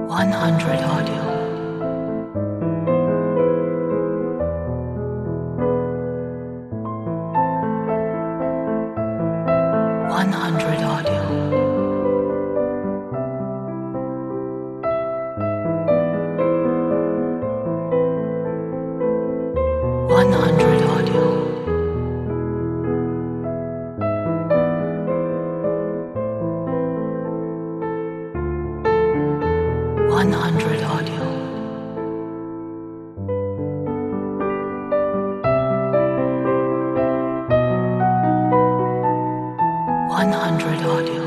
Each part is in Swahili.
100 audio. 100 audio. 100 audio. 100 audio. 100 audio.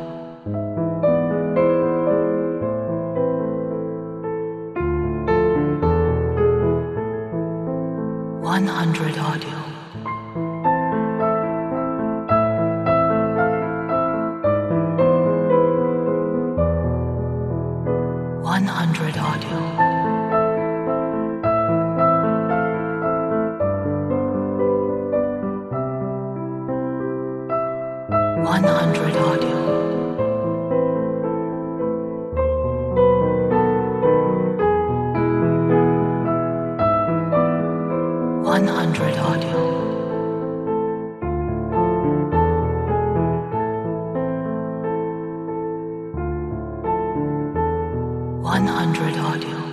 100 audio. 100 audio. 100 audio. 100 audio. 100 audio.